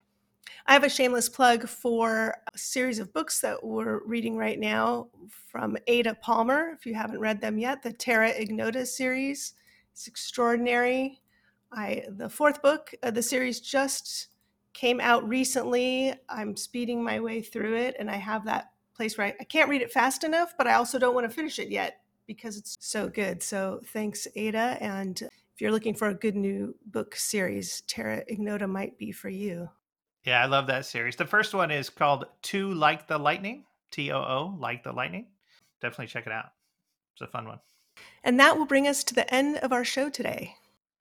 I have a shameless plug for a series of books that we're reading right now from Ada Palmer. If you haven't read them yet, the Terra Ignota series. It's extraordinary. The 4th book of the series just came out recently. I'm speeding my way through it, and I have that place where I can't read it fast enough, but I also don't want to finish it yet because it's so good. So thanks, Ada. And if you're looking for a good new book series, Terra Ignota might be for you. Yeah, I love that series. The first one is called Too Like the Lightning, TOO, Like the Lightning. Definitely check it out. It's a fun one. And that will bring us to the end of our show today.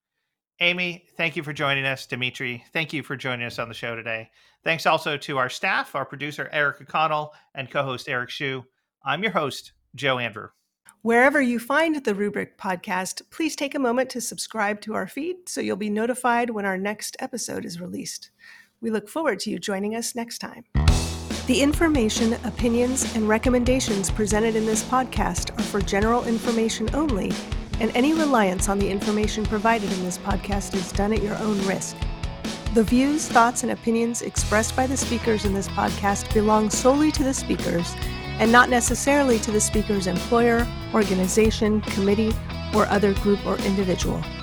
Amy, thank you for joining us. Dimitri, thank you for joining us on the show today. Thanks also to our staff, our producer, Eric O'Connell, and co-host Eric Shu. I'm your host, Joe Andrew. Wherever you find the Rubrik Podcast, please take a moment to subscribe to our feed so you'll be notified when our next episode is released. We look forward to you joining us next time. The information, opinions, and recommendations presented in this podcast are for general information only, and any reliance on the information provided in this podcast is done at your own risk. The views, thoughts, and opinions expressed by the speakers in this podcast belong solely to the speakers and not necessarily to the speaker's employer, organization, committee, or other group or individual.